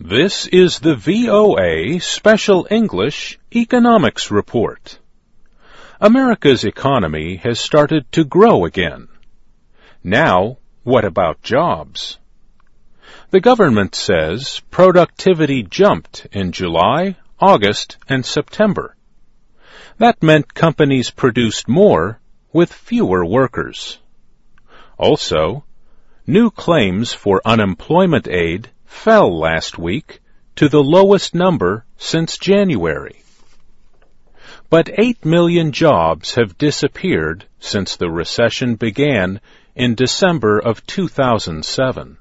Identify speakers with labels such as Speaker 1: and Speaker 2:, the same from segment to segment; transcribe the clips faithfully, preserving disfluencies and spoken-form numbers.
Speaker 1: This is the V O A Special English Economics Report. America's economy has started to grow again. Now, what about jobs? The government says productivity jumped in July, August, and September. That meant companies produced more with fewer workers. Also, new claims for unemployment aid fell last week to the lowest number since January. But eight million jobs have disappeared since the recession began in December of two thousand seven.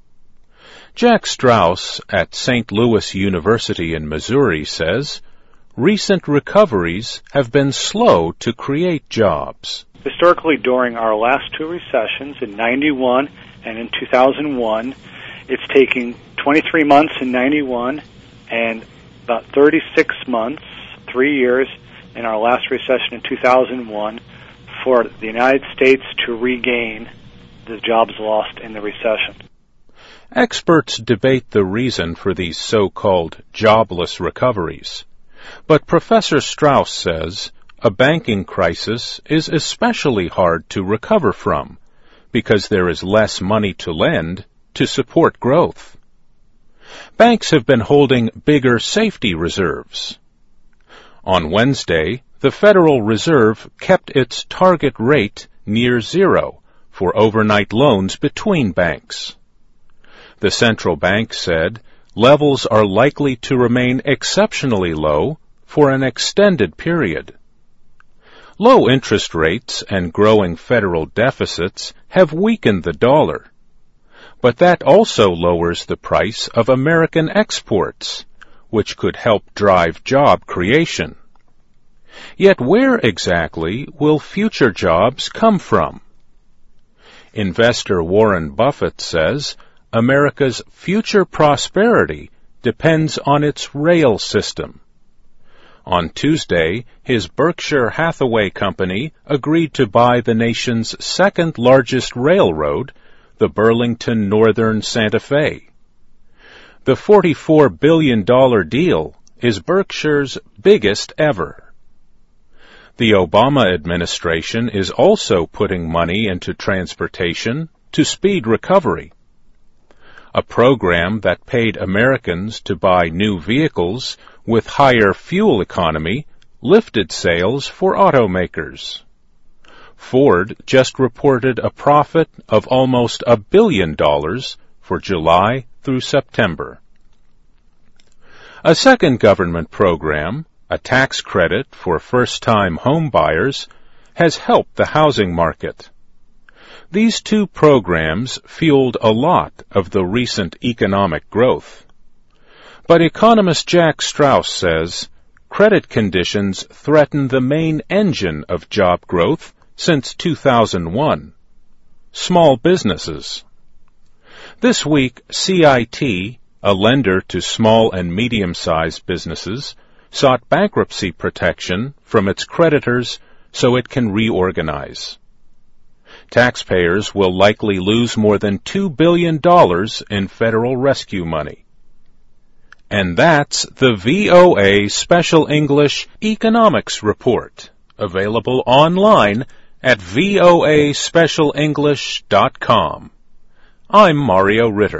Speaker 1: Jack Strauss at Saint Louis University in Missouri says, recent recoveries have been slow to create jobs.
Speaker 2: Historically, during our last two recessions, in ninety-one and in two thousand one, it's taking twenty-three months in ninety-one and about thirty-six months, three years, in our last recession in two thousand one for the United States to regain the jobs lost in the recession.
Speaker 1: Experts debate the reason for these so-called jobless recoveries. But Professor Strauss says a banking crisis is especially hard to recover from because there is less money to lend to support growth. Banks have been holding bigger safety reserves. On Wednesday, the Federal Reserve kept its target rate near zero for overnight loans between banks. The central bank said levels are likely to remain exceptionally low for an extended period. Low interest rates and growing federal deficits have weakened the dollar. But that also lowers the price of American exports, which could help drive job creation. Yet where exactly will future jobs come from? Investor Warren Buffett says America's future prosperity depends on its rail system. On Tuesday, his Berkshire Hathaway company agreed to buy the nation's second largest railroad, the Burlington Northern Santa Fe. The forty-four billion dollars deal is Berkshire's biggest ever. The Obama administration is also putting money into transportation to speed recovery. A program that paid Americans to buy new vehicles with higher fuel economy lifted sales for automakers. Ford just reported a profit of almost a billion dollars for July through September. A second government program, a tax credit for first-time home buyers, has helped the housing market. These two programs fueled a lot of the recent economic growth. But economist Jack Strauss says credit conditions threaten the main engine of job growth since two thousand one, small businesses. This week, C I T, a lender to small and medium-sized businesses, sought bankruptcy protection from its creditors so it can reorganize. Taxpayers will likely lose more than two billion dollars in federal rescue money. And that's the V O A Special English Economics Report, available online at voa special english dot com. I'm Mario Ritter.